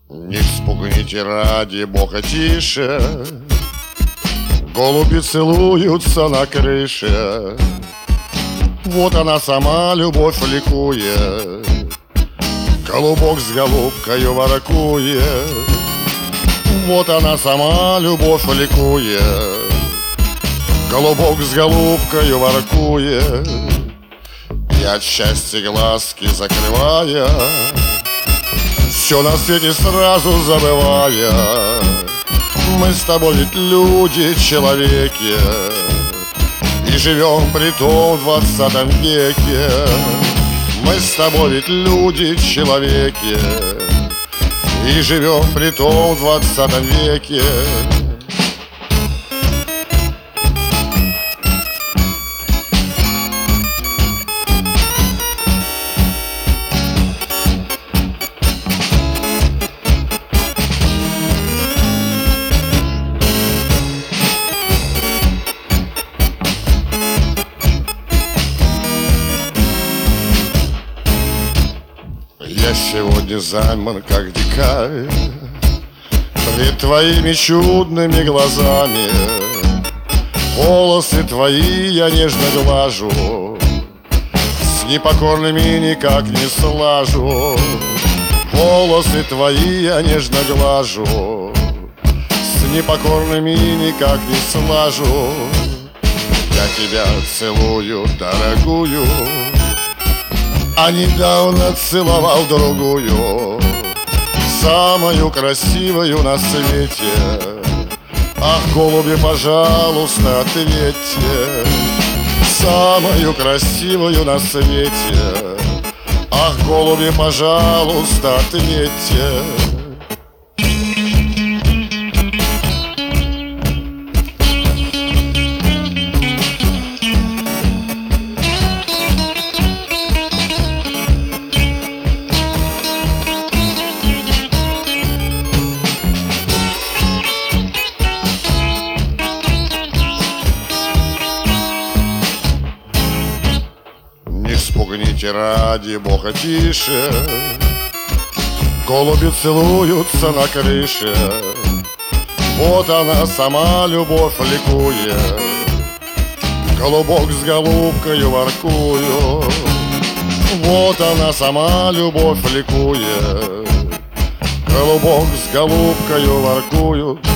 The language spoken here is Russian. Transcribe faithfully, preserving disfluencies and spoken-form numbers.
Не вспугните ради бога тише, голуби целуются на крыше. Вот она сама, любовь ликует, голубок с голубкою воркует. Вот она сама, любовь ликует, голубок с голубкою воркует. И от счастья глазки закрывая, все на свете сразу забывая, мы с тобой ведь люди, человеки, и живем при том в двадцатом веке. Мы с тобой ведь люди, человеки, и живем при том в двадцатом веке. Я сегодня займан, как дикарь, пред твоими чудными глазами. Волосы твои я нежно глажу, с непокорными никак не слажу. Волосы твои я нежно глажу, с непокорными никак не слажу. Я тебя целую, дорогую, а недавно целовал другую, самую красивую на свете. Ах, голуби, пожалуйста, ответьте, самую красивую на свете. Ах, голуби, пожалуйста, ответьте. Не вспугните ради бога тише, голуби целуются на крыше. Вот она сама, любовь ликует, голубок с голубкою воркует. Вот она сама, любовь ликует, голубок с голубкою воркует.